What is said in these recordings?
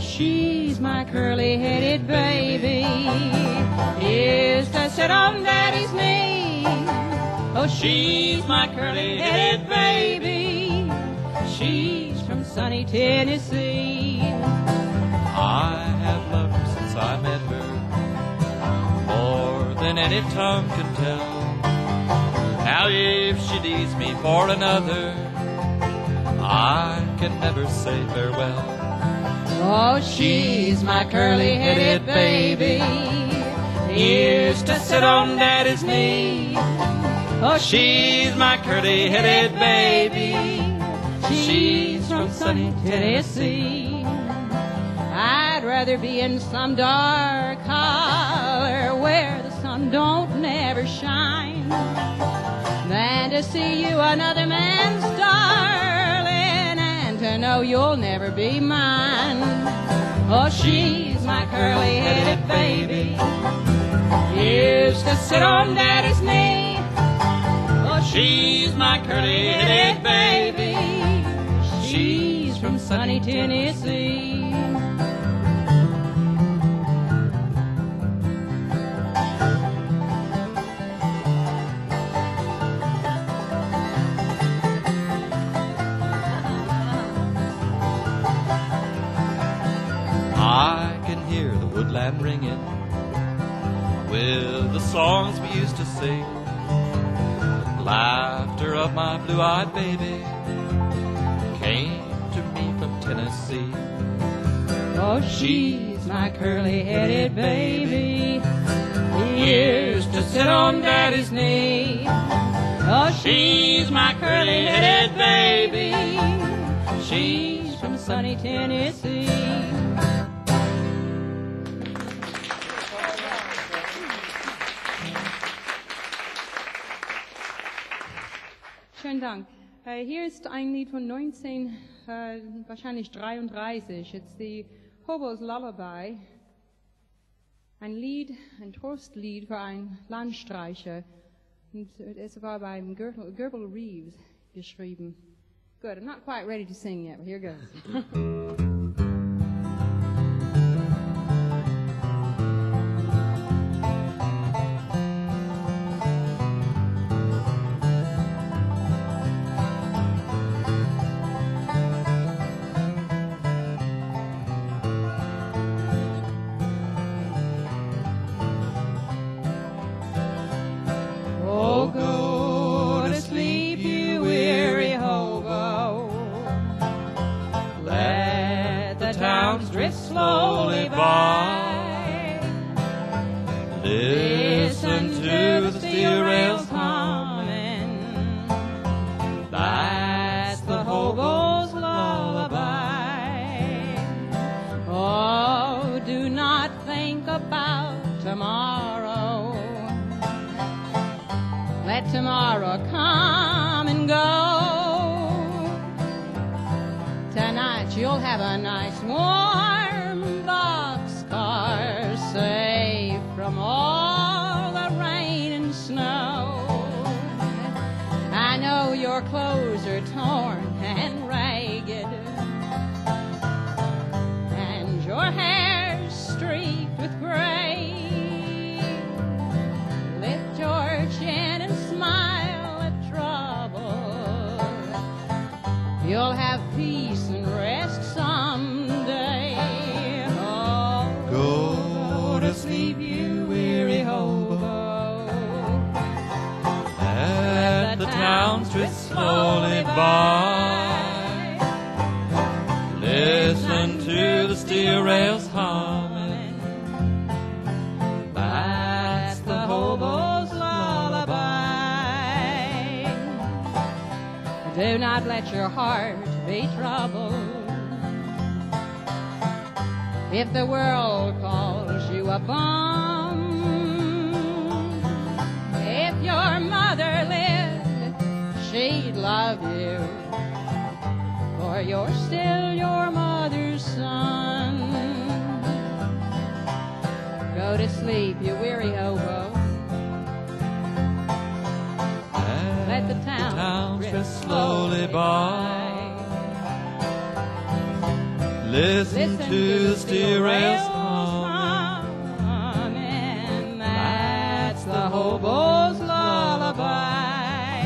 she's my curly-headed baby. Used to sit on Daddy's knee. Oh, she's my curly-headed baby. She's from sunny Tennessee. I have loved her since I met her, more than any tongue can tell. Now if she leaves me for another, I can never say farewell. Oh, she's my curly-headed baby. Used to sit on Daddy's knee. Oh, she's my curly-headed baby. She's from sunny Tennessee. I'd rather be in some dark holler where the sun don't never shine than to see you another man's darling and to know you'll never be mine. Oh, she's my curly-headed baby. Used to sit on Daddy's knee. Oh, she's my curly-headed baby. She's from sunny Tennessee. I can hear the woodland ringing with the songs we used to sing. Laughter of my blue-eyed baby came to me from Tennessee. Oh, she's my curly-headed baby. Used to sit on Daddy's knee. Oh, she's my curly-headed baby. She's from sunny Tennessee. Schönen Dank. Hier ist ein Lied von 1933, jetzt die Hobo's Lullaby. Ein Lied, ein Trostlied für einen Landstreicher. Und es war beim Gerbil Reeves geschrieben. Good, I'm not quite ready to sing yet, but here goes. Slowly by. Listen to the steel rails humming. That's the hobo's lullaby. Oh, do not think about tomorrow. Let tomorrow come and go. Tonight you'll have a nice warm boxcar, safe from all the rain and snow. I know your clothes are torn and ragged, and your hair's streaked with gray. Lift your chin and smile at trouble. You'll have peace and rest someday. Oh, go to sleep, you weary hobo. Let the towns drift slowly by. Listen to the steel rails humming. That's the hobo's lullaby. Do not let your heart be troubled. If the world calls you a bum, if your mother lived, she'd love you, for you're still your mother's son. Go to sleep, you weary hobo. Let the town drift slowly by. Listen to the steel rails hum. And that's the hobo's lullaby.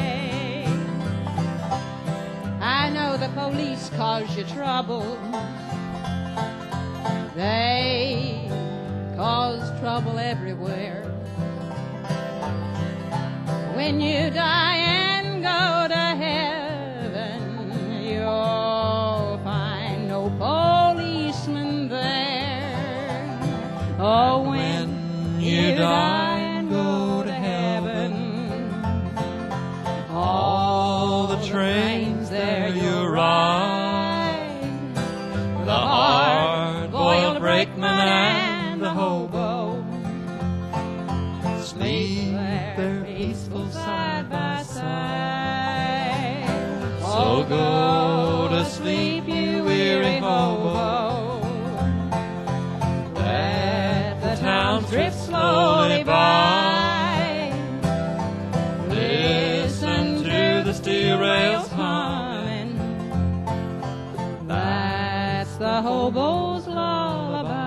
I know the police cause you trouble. They cause trouble everywhere. When you die and go to heaven, you'll find no policeman there. Oh, when you die and go to heaven, all the trains there you ride, the hard-boiled brakeman and the hobo sleep there peaceful side by side. So go to sleep, you weary hobo. Let the town drift slowly by. Listen to the steel rails humming. That's the hobo's lullaby.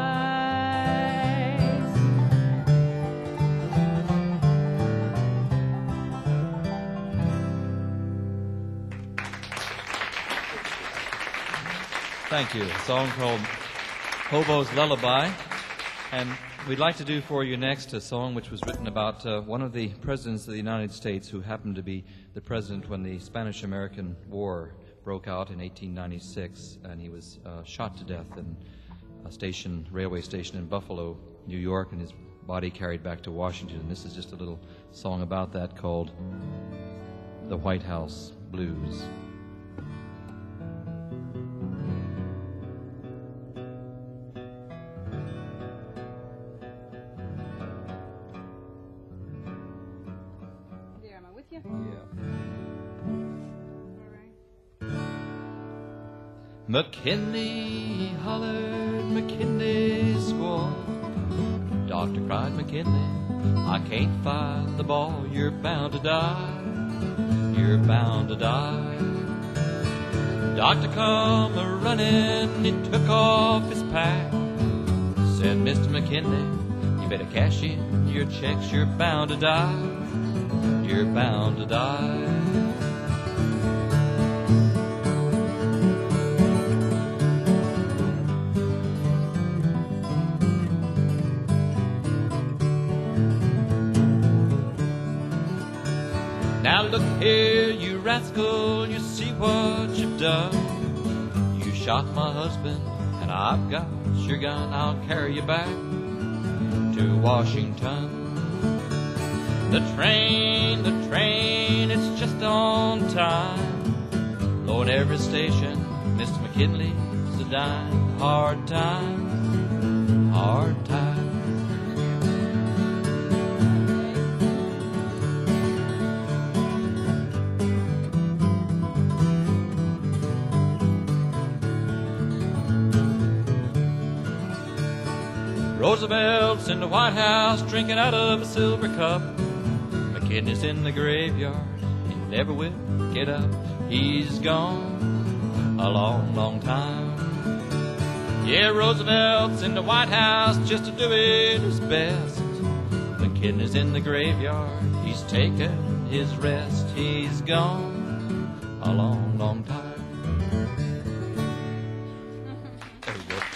Thank you. A song called Hobo's Lullaby. And we'd like to do for you next a song which was written about one of the presidents of the United States who happened to be the president when the Spanish-American War broke out in 1896, and he was shot to death in a railway station in Buffalo, New York, and his body carried back to Washington. And this is just a little song about that called The White House Blues. Am I with you? Yeah. All right. McKinley hollered, McKinley squawked. Doctor cried, McKinley, I can't find the ball. You're bound to die. You're bound to die. Doctor come a-running, he took off his pack. Said, Mr. McKinley, you better cash in your checks. You're bound to die. You're bound to die. Now look here, you rascal, you see what you've done. You shot my husband, and I've got your gun. I'll carry you back to Washington. The train, it's just on time. Lord, every station, Mr. McKinley's a dime. Hard time, hard time. Roosevelt's in the White House drinking out of a silver cup. McKinley's in the graveyard, he never will get up. He's gone a long, long time. Yeah, Roosevelt's in the White House just to doing his best. McKinley's in the graveyard, he's taken his rest. He's gone a long, long time. There we go.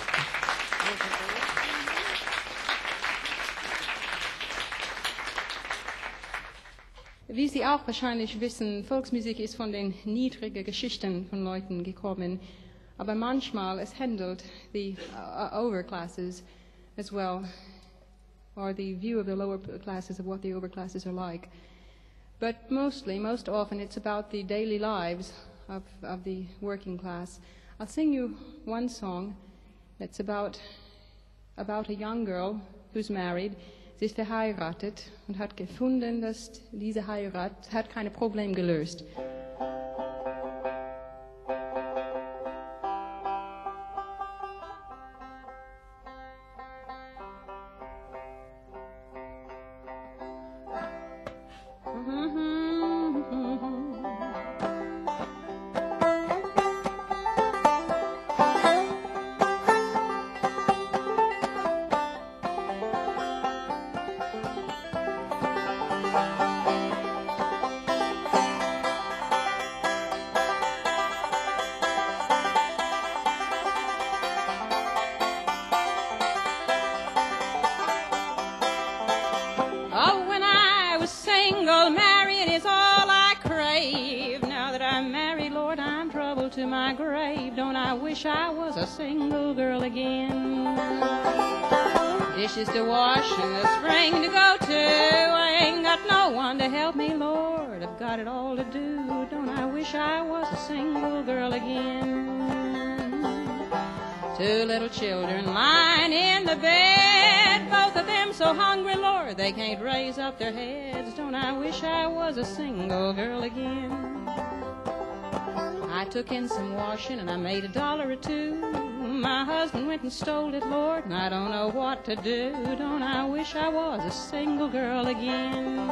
Wie Sie auch wahrscheinlich wissen, Volksmusik ist von den niedrigen Geschichten von Leuten gekommen, aber manchmal es handelt the overclasses as well, or the view of the lower classes of what the overclasses are like. But most often, it's about the daily lives of the working class. I'll sing you one song that's about a young girl who's married. Sie ist verheiratet und hat gefunden, dass diese Heirat hat keine Probleme gelöst. I wish I was a single girl again. Dishes to wash and a spring to go to. I ain't got no one to help me, Lord. I've got it all to do. Don't I wish I was a single girl again? Two little children lying in the bed, both of them so hungry, Lord, they can't raise up their heads. Don't I wish I was a single girl again? I took in some washing and I made $1 or $2. My husband went and stole it, Lord, and I don't know what to do. Don't I wish I was a single girl again?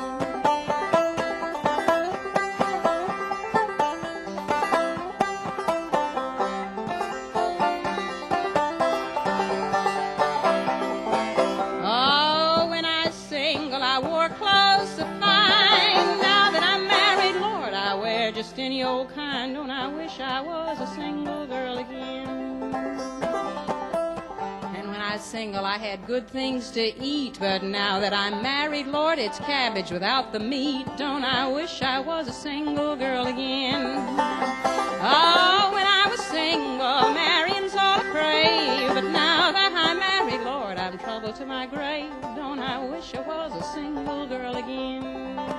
Oh, when I was single, I wore clothes so fine. Now that I'm married, Lord, I wear just any old kind. Don't I wish I was a single girl again? Single, I had good things to eat, but now that I'm married, Lord, it's cabbage without the meat. Don't I wish I was a single girl again? Oh, when I was single, marrying's all I crave, but now that I'm married, Lord, I'm trouble to my grave. Don't I wish I was a single girl again?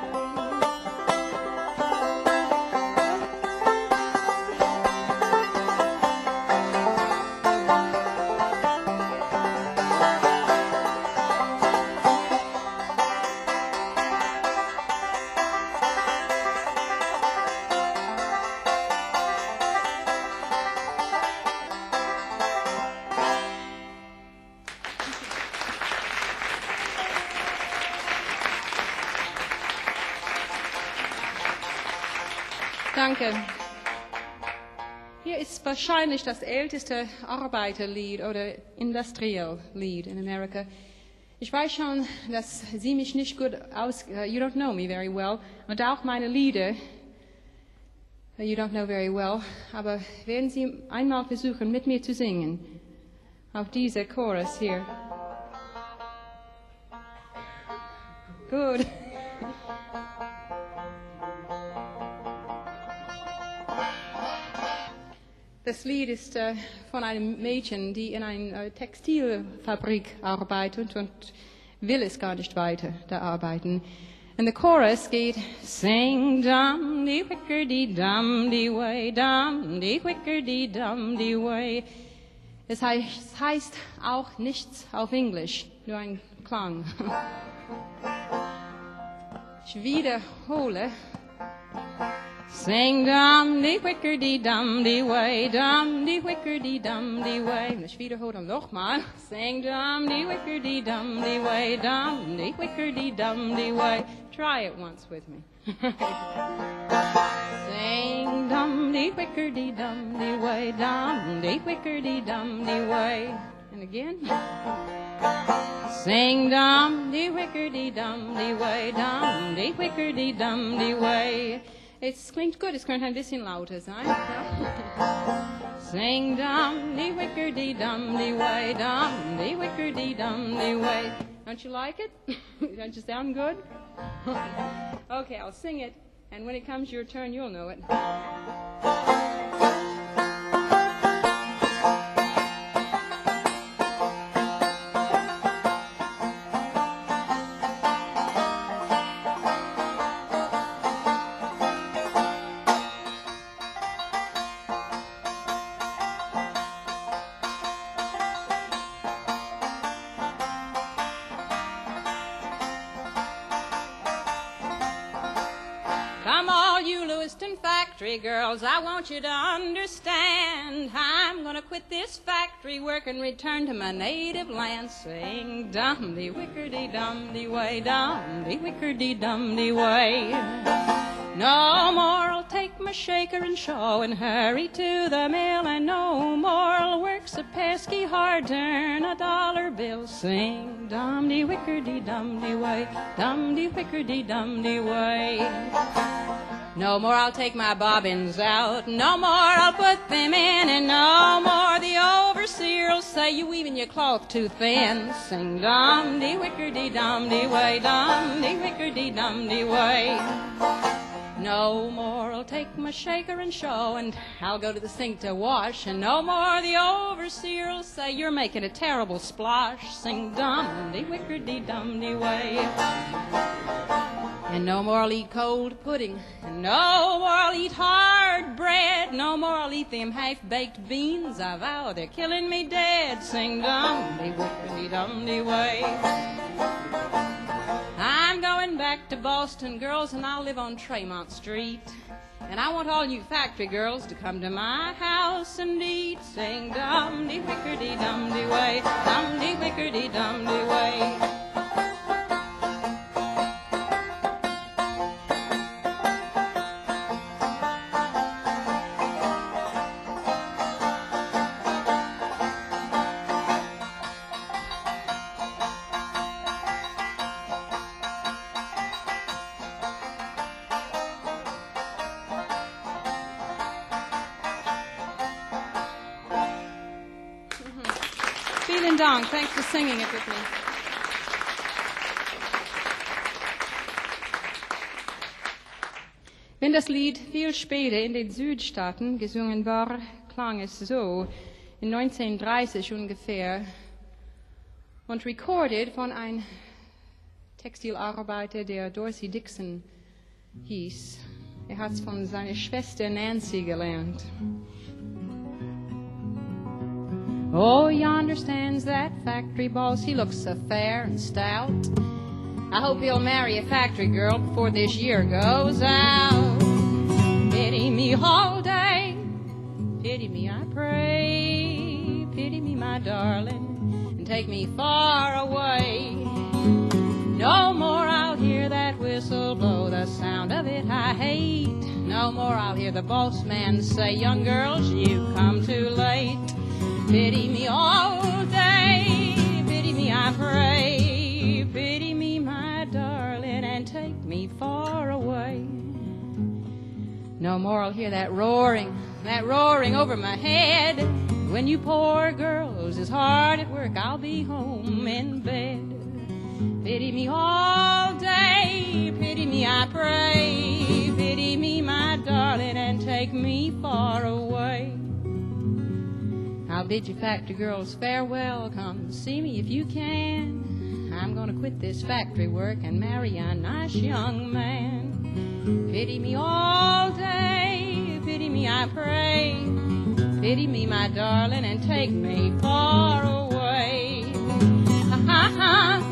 Danke. Hier ist wahrscheinlich das älteste Arbeiterlied oder Industrial-Lied in Amerika. Ich weiß schon, dass Sie mich nicht gut you don't know me very well. Und auch meine Lieder, you don't know very well. Aber werden Sie einmal versuchen, mit mir zu singen? Auf dieser Chorus hier. Gut. Das Lied ist von einem Mädchen, die in einer Textilfabrik arbeitet und will es gar nicht weiter da arbeiten. And the chorus geht: Sing dum-dee wicker-dee way, dum-dee wicker-dee way. Es heißt auch nichts auf Englisch, nur ein Klang. Ich wiederhole. Sing dum-dee wicker-dee way, dum-dee wicker-dee way. Und ich wiederhole nochmal. Sing dum-dee wicker-dee way, dum-dee wicker-dee way. Try it once with me. Sing dum-dee wicker-dee way, dum-dee wicker-dee way. And again. Sing dum-dee wicker-dee way, dum-dee wicker-dee way. Es klingt gut, es könnte ein bisschen lauter sein. Ja? Sing dum-dee wicker-dee way, dum-dee wicker-dee way. Don't you like it? Don't you sound good? Okay, I'll sing it, and when it comes your turn, you'll know it. Come all you Lewiston factory girls, I want you to understand I'm gonna quit this factory work and return to my native land. Sing dum-dee wicker-dee way, dum-dee wicker-dee way. No more I'll take my shaker and shawl and hurry to the mill, and no more I'll work so pesky hard to earn $1 bill. Sing dum-dee wicker-dee way, dum-dee wicker-dee way. No more I'll take my bobbins out, no more I'll put them in, and no more the overseer'll say you weaving your cloth too thin. Sing dum-dee wicker-dee way, dum-dee wicker-dee way. No more I'll take my shaker and show, and I'll go to the sink to wash, and no more the overseer'll say you're making a terrible splosh. Sing dum-de-wickerdy-dum-de way. And no more I'll eat cold pudding, and no more I'll eat hard bread, no more I'll eat them half-baked beans. I vow they're killing me dead. Sing dum-de-wickerdy-dum-de way. I'm going back to Boston, girls, and I'll live on Tremont Street. And I want all you factory girls to come to my house and eat. Sing dum-de-wickerdy-dum-de way, dum-de-wickerdy-dum-de way. Vielen Dank. Thanks for singing it with me. Wenn das Lied viel später in den Südstaaten gesungen war, klang es so, in 1930 ungefähr, und recorded von einem Textilarbeiter, der Dorsey Dixon hieß. Er hat es von seiner Schwester Nancy gelernt. Oh, yonder stands that factory boss. He looks so fair and stout. I hope he'll marry a factory girl before this year goes out. Pity me all day, pity me, I pray. Pity me, my darling, and take me far away. No more I'll hear that whistle blow, the sound of it I hate. No more I'll hear the boss man say, young girls, you've come too late. Pity me all day, pity me, I pray. Pity me, my darling, and take me far away. No more I'll hear that roaring over my head. When you poor girls is hard at work, I'll be home in bed. Pity me all day, pity me, I pray. Pity me, my darling, and take me far away. I'll bid you factory girls farewell. Come see me if you can. I'm gonna quit this factory work and marry a nice young man. Pity me all day, pity me, I pray. Pity me, my darling, and take me far away. Ha ha ha.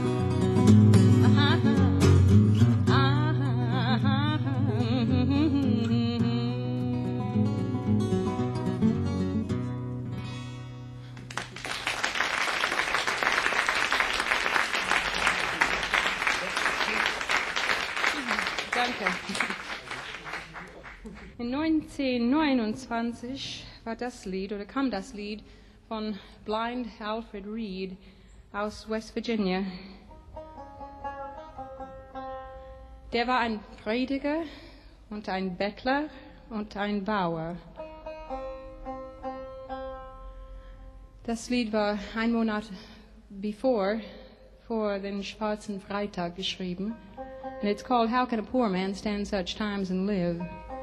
In 1929 war das Lied, oder kam das Lied von Blind Alfred Reed aus West Virginia. Der war ein Prediger und ein Bettler und ein Bauer. Das Lied war ein Monat vor den Schwarzen Freitag geschrieben. And it's called How Can a Poor Man Stand Such Times and Live?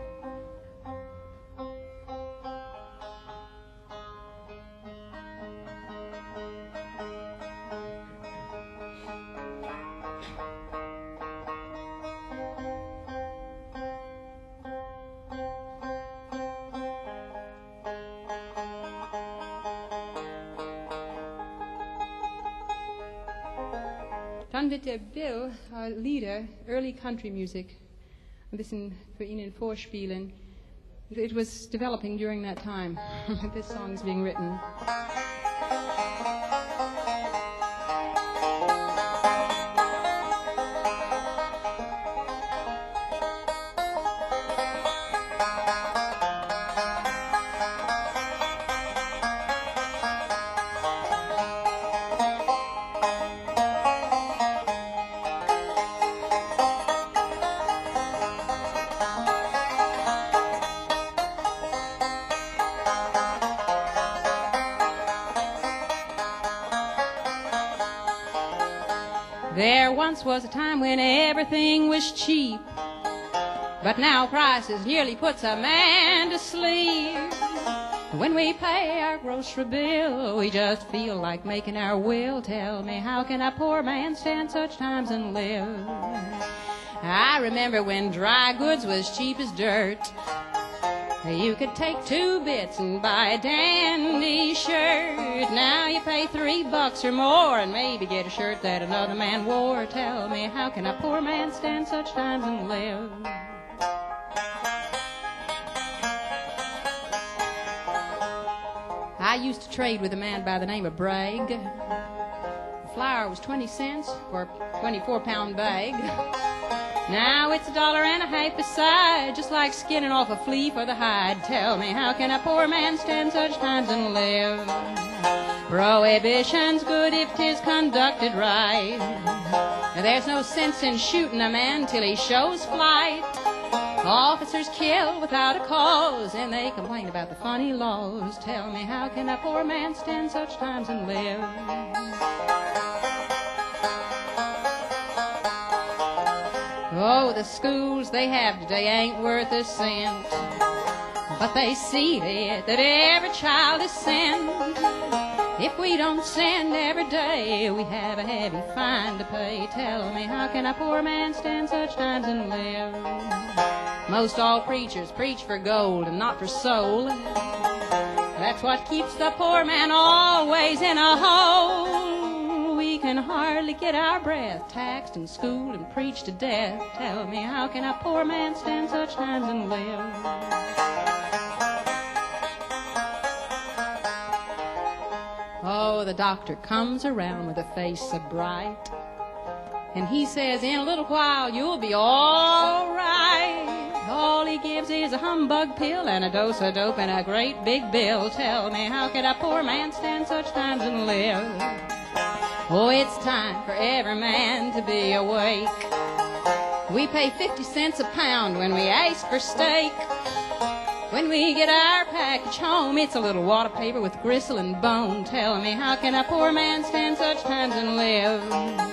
Dann wird der Bill Lieder, Early Country Music, ein bisschen für Ihnen vorspielen. It was developing during that time. This song is being written. There once was a time when everything was cheap. But now prices nearly puts a man to sleep. When we pay our grocery bill, we just feel like making our will. Tell me, how can a poor man stand such times and live? I remember when dry goods was cheap as dirt. You could take 2 bits and buy a dandy shirt. Now you pay $3 or more and maybe get a shirt that another man wore. Tell me, how can a poor man stand such times and live? I used to trade with a man by the name of Bragg. The flour was 20 cents for a 24-pound bag. Now it's $1.50 a side, just like skinning off a flea for the hide. Tell me, how can a poor man stand such times and live? Prohibition's good if 'tis conducted right. There's no sense in shooting a man till he shows flight. Officers kill without a cause, and they complain about the funny laws. Tell me, how can a poor man stand such times and live? Oh, the schools they have today ain't worth a cent, but they see to it that every child is sent. If we don't send every day, we have a heavy fine to pay. Tell me, how can a poor man stand such times and live? Most all preachers preach for gold and not for soul. That's what keeps the poor man always in a hole. We can hardly get our breath, taxed and schooled and preached to death. Tell me, how can a poor man stand such times and live? Oh, the doctor comes around with a face so bright, and he says, in a little while you'll be all right. All he gives is a humbug pill and a dose of dope and a great big bill. Tell me, how can a poor man stand such times and live? Oh, it's time for every man to be awake. We pay 50 cents a pound when we ask for steak. When we get our package home, it's a little water paper with gristle and bone. Tell me, how can a poor man stand such times and live?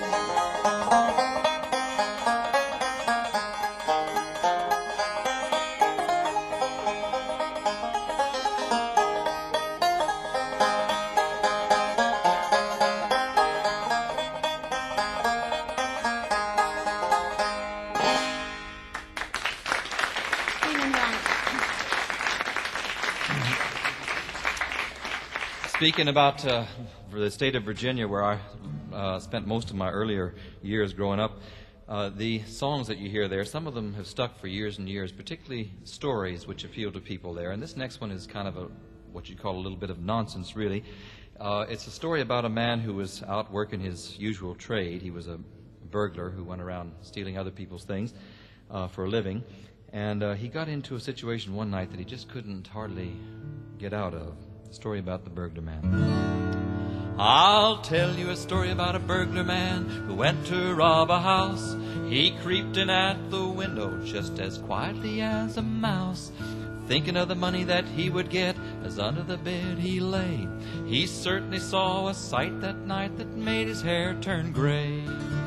Speaking about the state of Virginia, where I spent most of my earlier years growing up, the songs that you hear there, some of them have stuck for years and years, particularly stories which appeal to people there. And this next one is kind of what you'd call a little bit of nonsense, really. It's a story about a man who was out working his usual trade. He was a burglar who went around stealing other people's things for a living. And he got into a situation one night that he just couldn't hardly get out of. A story about the burglar man. I'll tell you a story about a burglar man who went to rob a house. He creeped in at the window just as quietly as a mouse, thinking of the money that he would get as under the bed he lay. He certainly saw a sight that night that made his hair turn gray.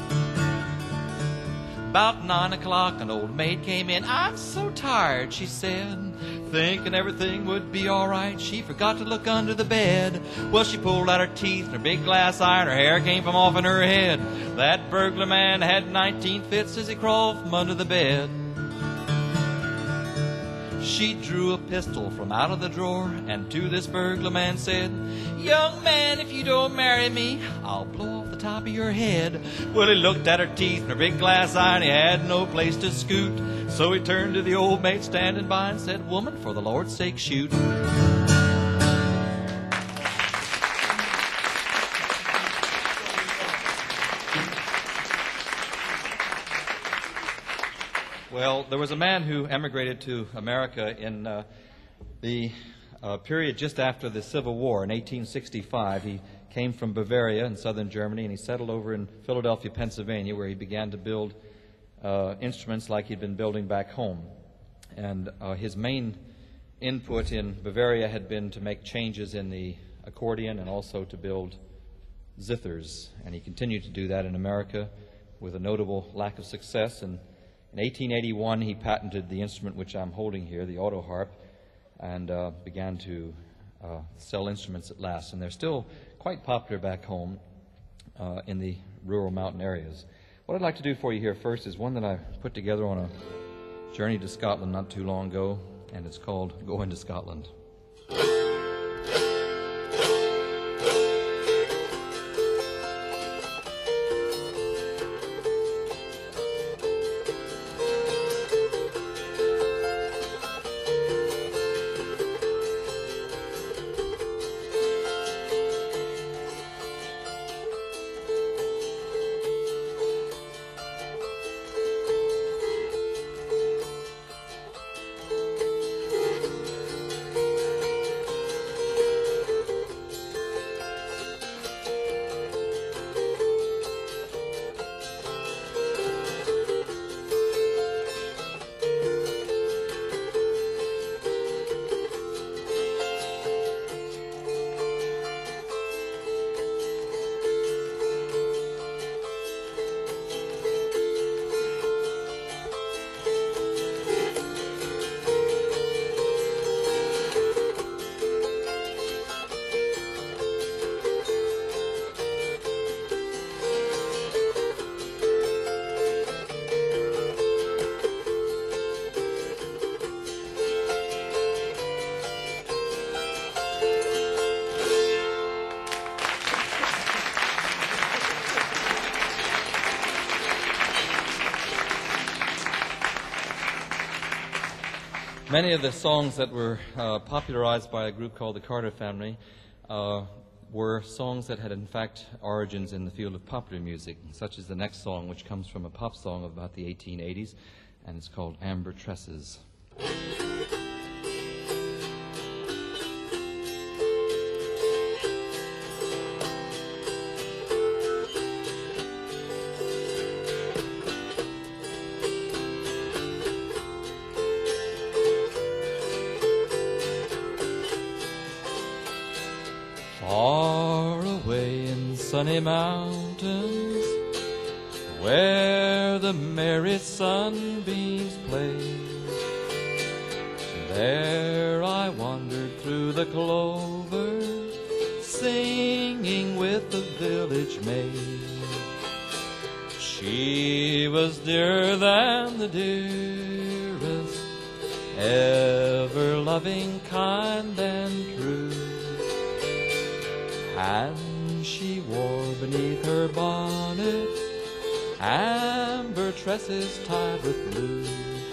About 9 o'clock, an old maid came in. "I'm so tired," she said. Thinking everything would be all right, she forgot to look under the bed. Well, she pulled out her teeth and her big glass eye, and her hair came from off in her head. That burglar man had 19 fits as he crawled from under the bed. She drew a pistol from out of the drawer and to this burglar man said, "Young man, if you don't marry me, I'll blow off the top of your head." Well, he looked at her teeth and her big glass eye and he had no place to scoot. So he turned to the old maid standing by and said, "Woman, for the Lord's sake, shoot." Well, there was a man who emigrated to America in the period just after the Civil War in 1865. He came from Bavaria in southern Germany, and he settled over in Philadelphia, Pennsylvania, where he began to build instruments like he'd been building back home. And his main input in Bavaria had been to make changes in the accordion and also to build zithers. And he continued to do that in America with a notable lack of success. And In 1881, he patented the instrument which I'm holding here, the auto harp, and began to sell instruments at last. And they're still quite popular back home in the rural mountain areas. What I'd like to do for you here first is one that I put together on a journey to Scotland not too long ago, and it's called Going to Scotland. Many of the songs that were popularized by a group called the Carter Family were songs that had in fact origins in the field of popular music, such as the next song, which comes from a pop song of about the 1880s, and it's called Amber Tresses. Far away in sunny mountains, where the merry sunbeams play, there I wandered through the clover, singing with the village maid. She was dearer than the dearest, ever loving, kind, and true. And she wore beneath her bonnet amber tresses tied with blue.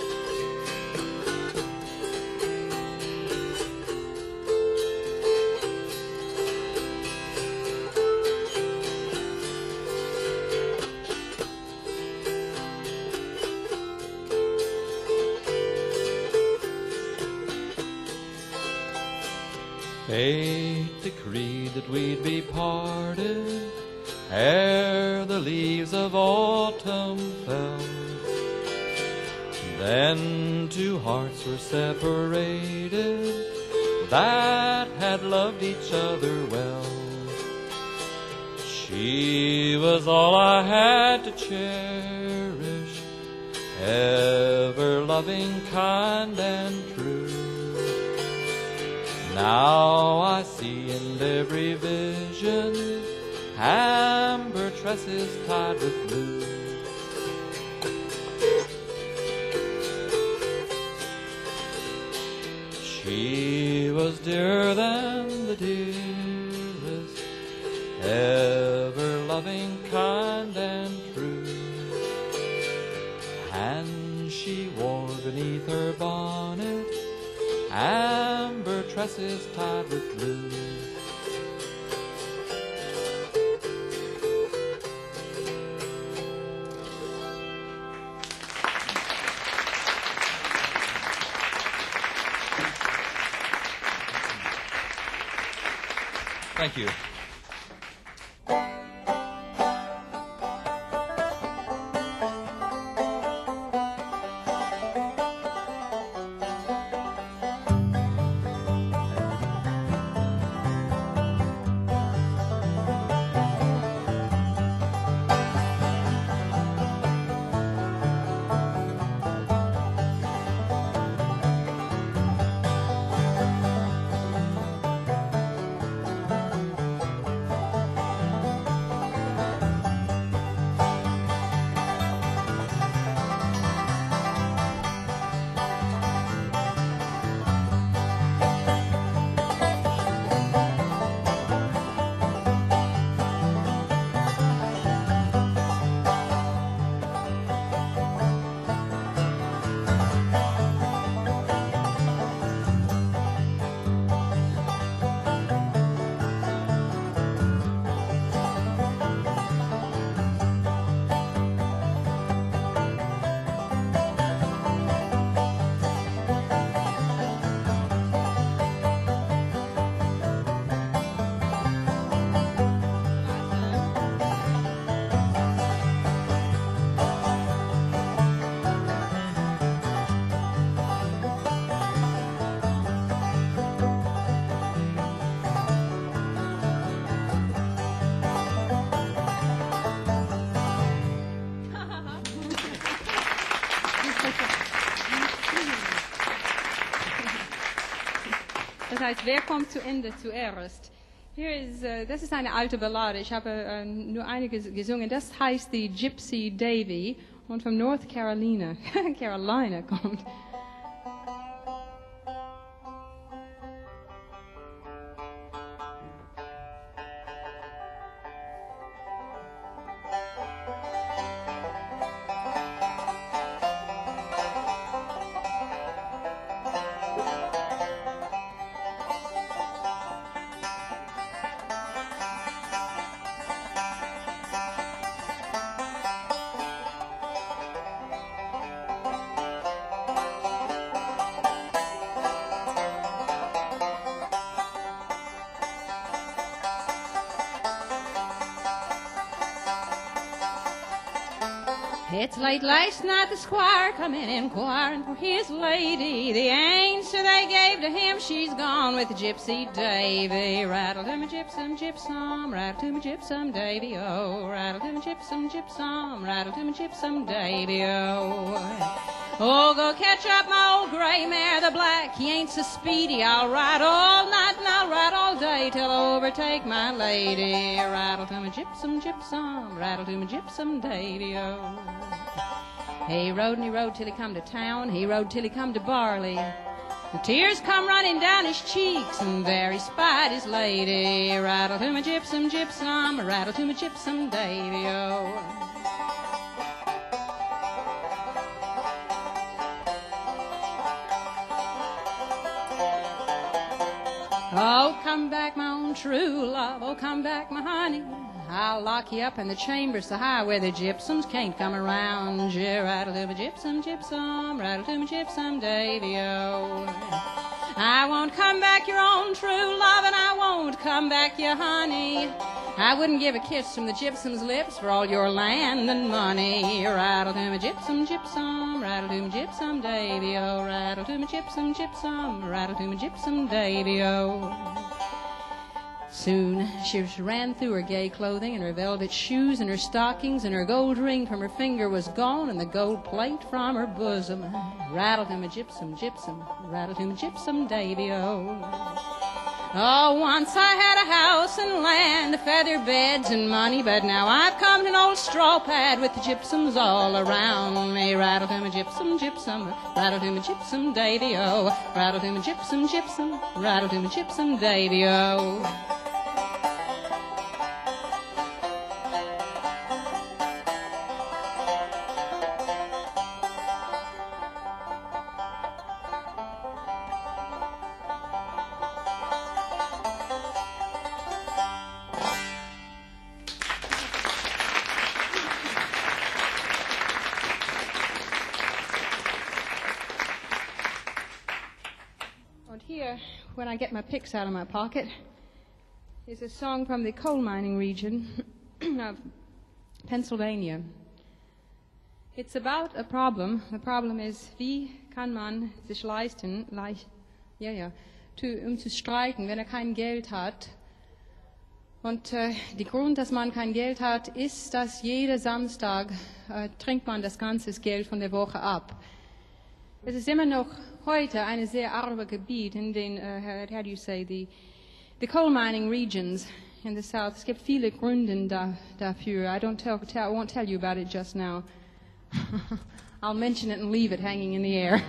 Fate decreed that we'd be parted ere the leaves of autumn fell. Then two hearts were separated that had loved each other well. She was all I had to cherish, ever loving, kind, and true. Now I see in every vision amber tresses tied with blue. She was dearer than the dearest, ever loving, kind, and true. And she wore beneath her bonnet amber tresses tied with blue. Thank you. Das heißt, wer kommt zu Ende zuerst? Hier ist, das ist eine alte Ballade. Ich habe nur einige gesungen. Das heißt die Gypsy Davy und von North Carolina. Carolina kommt. It's late last night, the squire come in inquiring for his lady. The answer they gave to him, she's gone with Gypsy Davy. Rattle to me gypsum, gypsum, rattle to me gypsum, Davy, oh. Rattle to me gypsum, gypsum, rattle to me gypsum, Davy, oh. Oh, go catch up my old gray mare, the black, he ain't so speedy. I'll ride all night and I'll ride all day till I overtake my lady. Rattle to me gypsum, gypsum, rattle to me gypsum, Davy, oh. He rode and he rode till he come to town, he rode till he come to Barley. The tears come running down his cheeks, and there he spied his lady. Rattle to me gypsum, gypsum, rattle to me gypsum, Davy, oh. Oh, come back, my own true love, oh, come back, my honey. I'll lock you up in the chamber so high where the gypsums can't come around you. Rattle to me gypsum, gypsum, rattle to me gypsum, Davy, oh. I won't come back your own true love, and I won't come back your honey. I wouldn't give a kiss from the gypsum's lips for all your land and money. Rattle to me gypsum, gypsum, rattle to me gypsum, Davy, oh. Rattle to me gypsum, gypsum, rattle to me gypsum, Davy, oh. Soon she ran through her gay clothing and her velvet shoes and her stockings, and her gold ring from her finger was gone and the gold plate from her bosom. Rattle to me gypsum, gypsum, rattle to me gypsum, Davy, oh. Oh, once I had a house and land, feather beds and money, but now I've come to an old straw pad with the gypsums all around me. Rattle to me gypsum, gypsum, rattle to me gypsum, Davy, oh. Rattle to me gypsum, gypsum, rattle to me gypsum, Davy, oh. Here, when I get my picks out of my pocket, is a song from the coal mining region of Pennsylvania. It's about a problem. The problem is, wie kann man sich leisten, zu streiken, wenn kein Geld hat. Und der Grund, dass man kein Geld hat, ist, dass jeden Samstag trinkt man das ganze Geld von der Woche ab. Es ist immer noch heute ein sehr armes Gebiet in den, how do you say, the coal mining regions in the south. Es gibt viele Gründe dafür. I won't tell you about it just now. I'll mention it and leave it hanging in the air.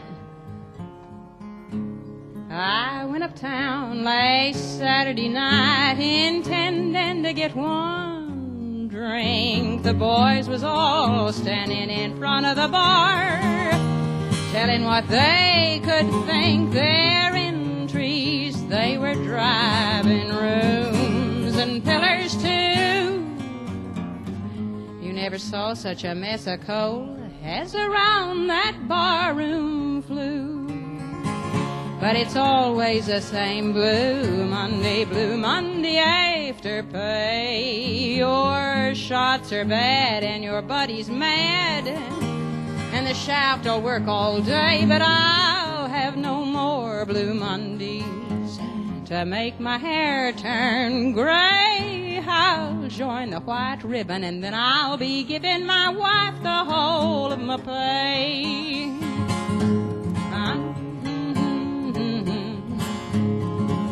I went uptown last Saturday night intending to get one drink. The boys was all standing in front of the bar, telling what they could think. Their entries, they were driving rooms and pillars too. You never saw such a mess of coal as around that barroom flew. But it's always the same blue Monday after pay. Your shots are bad and your buddy's mad, and the shaft will work all day, but I'll have no more Blue Mondays to make my hair turn gray. I'll join the white ribbon, and then I'll be giving my wife the whole of my pay.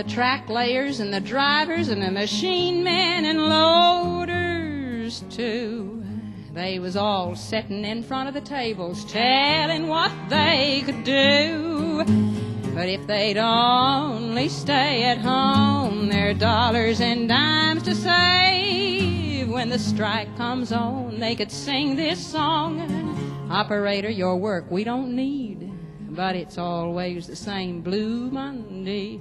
the track layers and the drivers and the machine men and loaders too. They was all sitting in front of the tables telling what they could do. But if they'd only stay at home, their dollars and dimes to save, when the strike comes on, they could sing this song. Operator, your work we don't need, but it's always the same. Blue Monday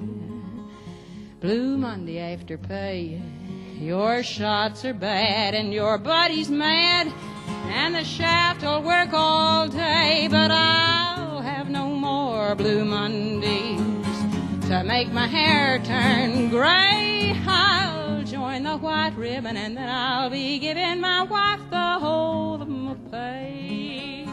after pay. Your shots are bad and your buddy's mad, and the shaft will work all day, but I'll have no more Blue Mondays to make my hair turn gray. I'll join the white ribbon and then I'll be giving my wife the whole of my pay.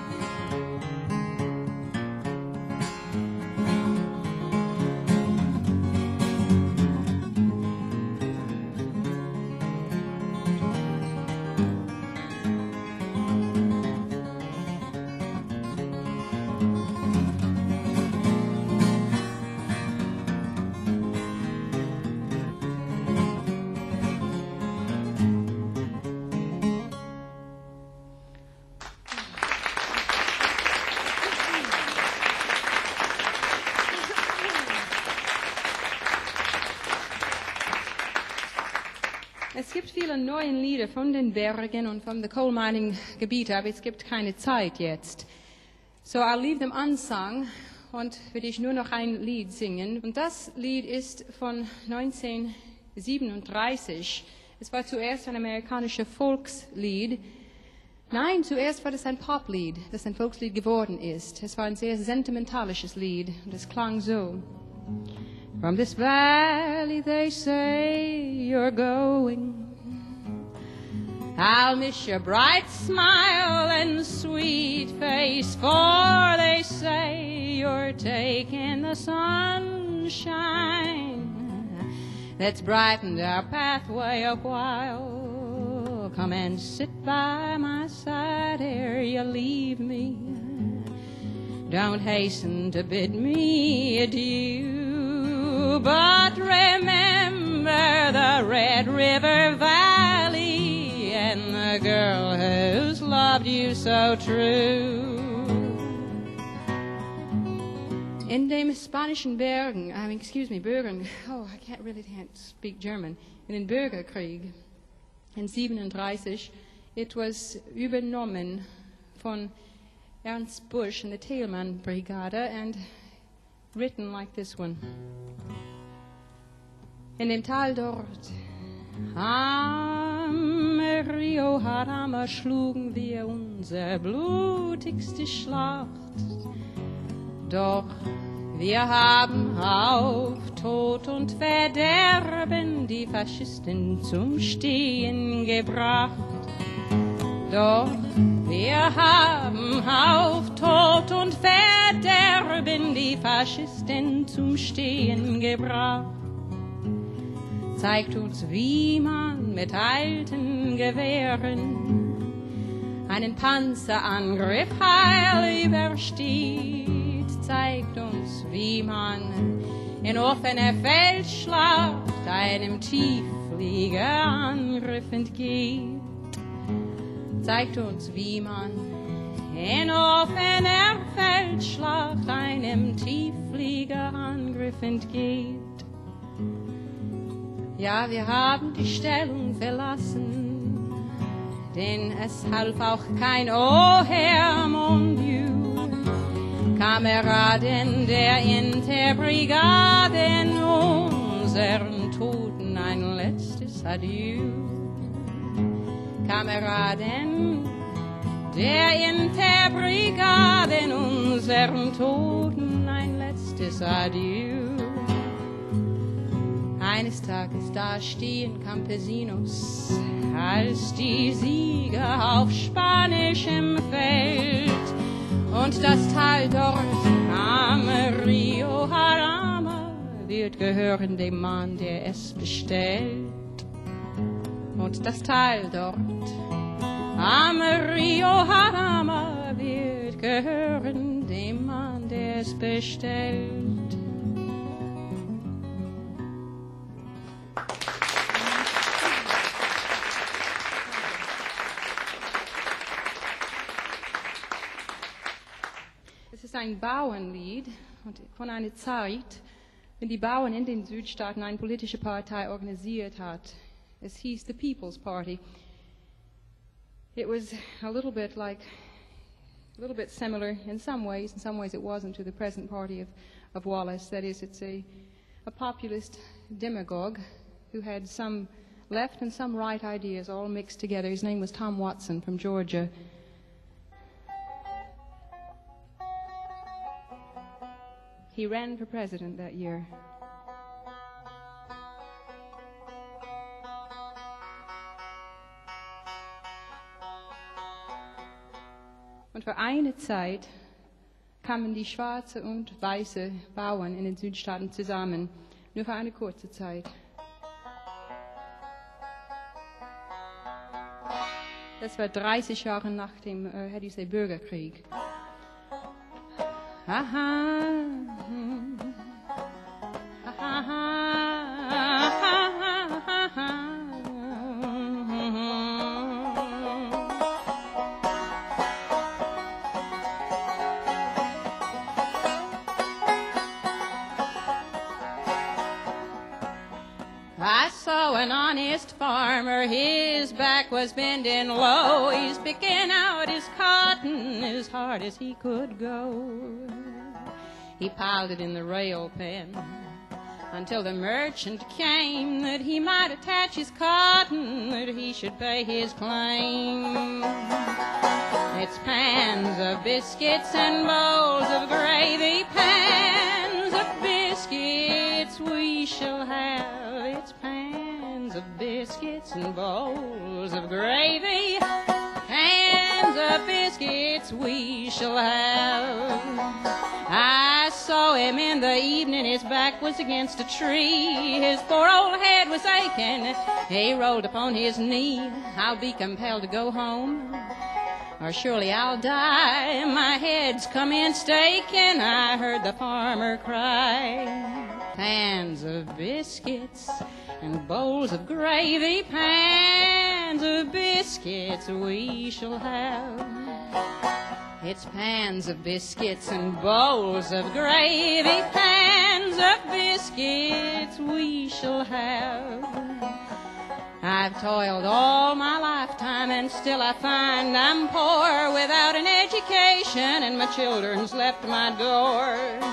Es gibt viele neue Lieder von den Bergen und von den Coal Mining Gebieten, aber es gibt keine Zeit jetzt. So I'll leave them unsung und will ich nur noch ein Lied singen. Und das Lied ist von 1937. Es war zuerst ein amerikanisches Volkslied. Nein, zuerst war das ein Poplied, das ein Volkslied geworden ist. Es war ein sehr sentimentalisches Lied und es klang so. From this valley they say you're going. I'll miss your bright smile and sweet face, for they say you're taking the sunshine that's brightened our pathway a while. Come and sit by my side ere you leave me. Don't hasten to bid me adieu. But remember the Red River Valley and the girl who's loved you so true. In den spanischen Bergen, Bürgern, I can't speak German. In den Bürgerkrieg in 37, it was übernommen von Ernst Busch and the Thielmann Brigade and written like this one. In dem Tal dort, am Rio Jarama, schlugen wir unsere blutigste Schlacht. Doch wir haben auf Tod und Verderben die Faschisten zum Stehen gebracht. Doch wir haben auf Tod und Verderben die Faschisten zum Stehen gebracht. Zeigt uns, wie man mit alten Gewehren einen Panzerangriff heil übersteht. Zeigt uns, wie man in offener Feldschlacht einem Tieffliegerangriff entgeht. Zeigt uns, wie man in offener Feldschlacht einem Tieffliegerangriff entgeht. Ja, wir haben die Stellung verlassen, denn es half auch kein Oh Herr mon Dieu. Kameraden der Interbrigaden, unseren Toten ein letztes Adieu. Kameraden der Interbrigaden, unseren Toten ein letztes Adieu. Eines Tages da stehen Campesinos als die Sieger auf spanischem Feld. Und das Tal dort am Rio Jarama wird gehören dem Mann, der es bestellt. Und das Tal dort am Rio Jarama wird gehören dem Mann, der es bestellt. ist ein Bauernlied von einer Zeit, wenn die Bauern in den Südstaaten eine politische Partei organisiert hat. Es hieß the People's Party. It was a little bit similar in some ways it wasn't, to the present party of Wallace. That is, it's a populist demagogue who had some left and some right ideas all mixed together. His name was Tom Watson from Georgia. He ran for president that year. Und für eine Zeit kamen die schwarze und weiße Bauern in den Südstaaten zusammen, nur für eine kurze Zeit. Das war 30 Jahre nach dem Bürgerkrieg. I saw an honest farmer, his back was bending low. He's picking out his cotton as hard as he could go. He piled it in the rail pen until the merchant came, that he might attach his cotton, that he should pay his claim. It's pans of biscuits and bowls of gravy, pans of biscuits we shall have. It's pans of biscuits and bowls of gravy, pans of biscuits we shall have. I saw him in the evening, his back was against a tree, his poor old head was aching, he rolled upon his knee. I'll be compelled to go home, or surely I'll die. My head's come in staking, I heard the farmer cry. Pans of biscuits and bowls of gravy, pans of biscuits we shall have. It's pans of biscuits and bowls of gravy, pans of biscuits we shall have. I've toiled all my lifetime and still I find I'm poor, without an education and my children's left my door.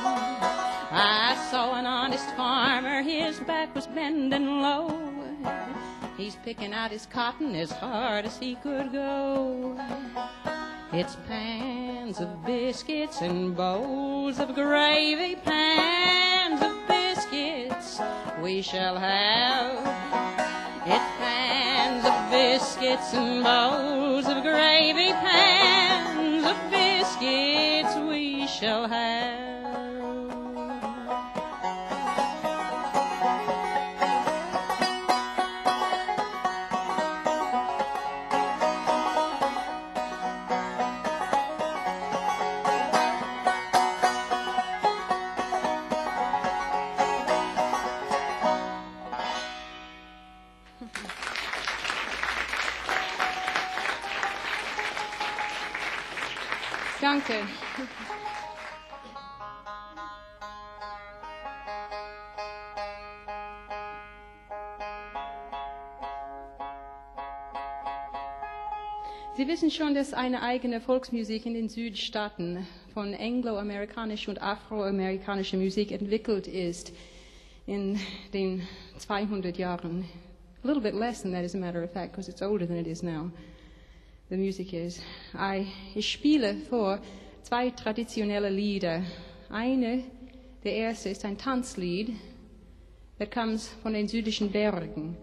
I saw an honest farmer, his back was bending low. He's picking out his cotton as hard as he could go. It's pans of biscuits and bowls of gravy, pans of biscuits we shall have. It's pans of biscuits and bowls of gravy, pans of biscuits we shall have. Danke. Sie wissen schon, dass eine eigene Volksmusik in den Südstaaten von angloamerikanischer und afroamerikanischer Musik entwickelt ist in den 200 Jahren. A little bit less than that, as a matter of fact, because it's older than it is now. The music is. Ich spiele vor zwei traditionelle Lieder. Der erste ist ein Tanzlied, that comes von den südlichen Bergen.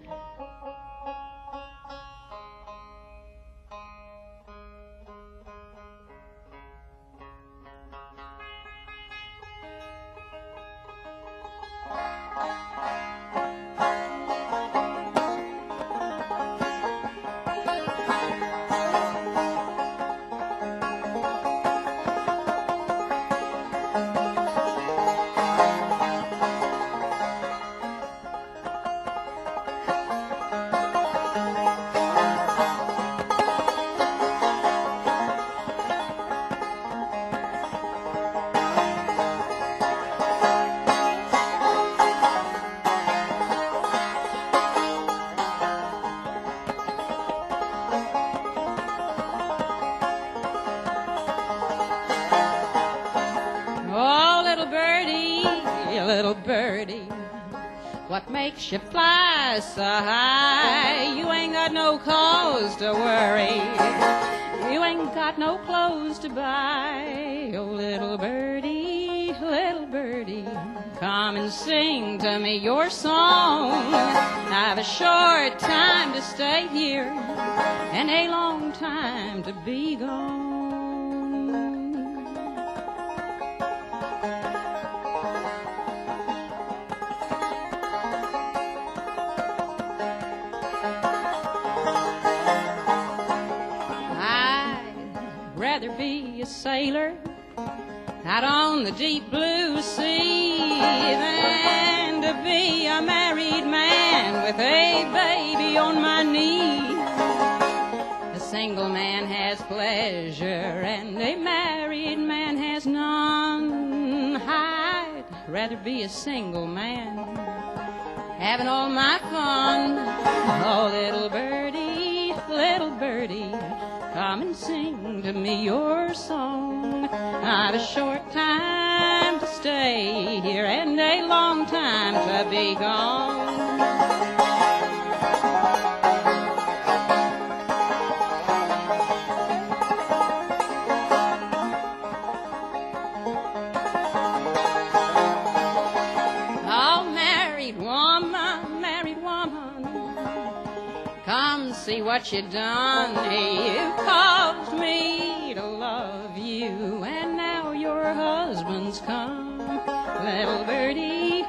little birdie, what makes you fly so high? You ain't got no cause to worry. You ain't got no clothes to buy. Oh, little birdie, come and sing to me your song. I've a short time to stay here and a long time to be gone. Rather be a sailor out on the deep blue sea than to be a married man with a baby on my knee. A single man has pleasure and a married man has none. I'd rather be a single man having all my fun. Oh, little birdie, come and sing to me your song. I've a short time to stay here and a long time to be gone. Oh, married woman, come see what you done. You caused me to love you, and now your husband's come. Little birdie,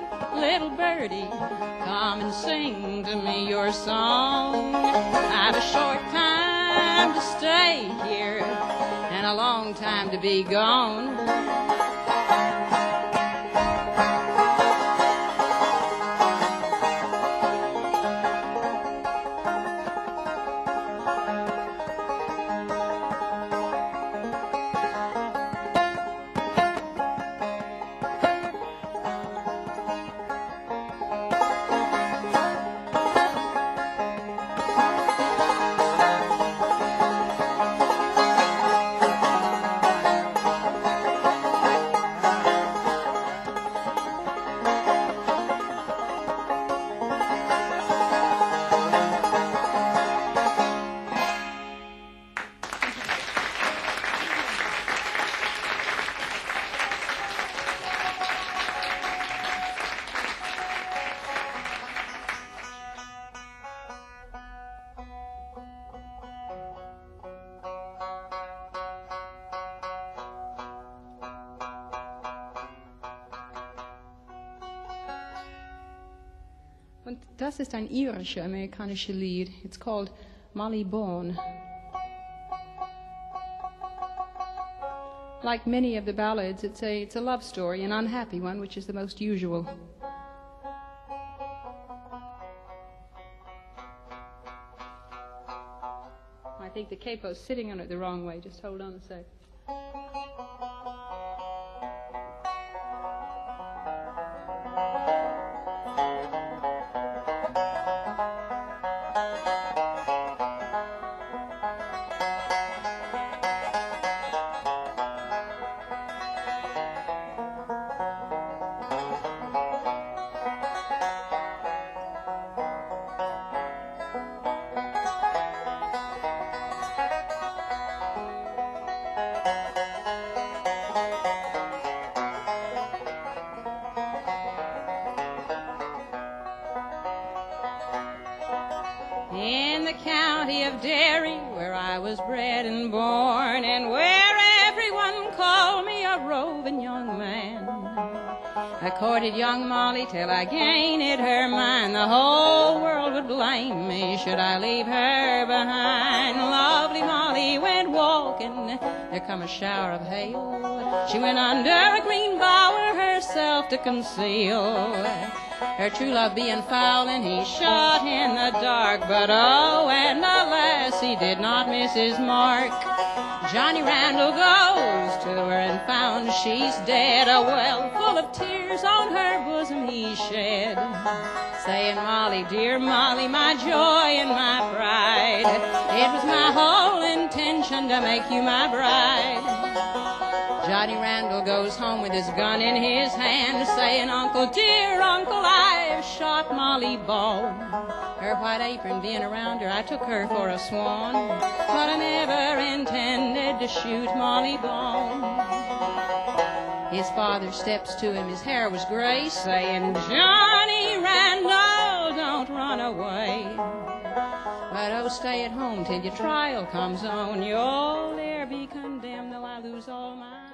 come and sing to me your song. I've a short time to stay here and a long time to be gone. Und das ist ein irischer, amerikanischer Lied. It's called Molly Bawn. Like many of the ballads, it's a love story, an unhappy one, which is the most usual. I think the capo's sitting on it the wrong way. Just hold on a sec. In the county of Derry, where I was bred and born, and where everyone called me a roving young man, I courted young Molly till I gained her mind. The whole world would blame me should I leave her behind. Lovely Molly went walking, there come a shower of hail. She went under a green bower herself to conceal her true love being foul, and he shot in the dark. But oh, and alas, he did not miss his mark. Johnny Randall goes to her and found she's dead. A well full of tears on her bosom he shed, saying, Molly, dear Molly, my joy and my pride, it was my whole intention to make you my bride. Johnny Randall goes home with his gun in his hand, saying, Uncle, dear Uncle, I've shot Molly Ball. Her white apron being around her, I took her for a swan, but I never intended to shoot Molly Ball. His father steps to him, his hair was gray, saying, Johnny Randall, don't run away. But oh, stay at home till your trial comes on. You'll there be condemned, though I lose all my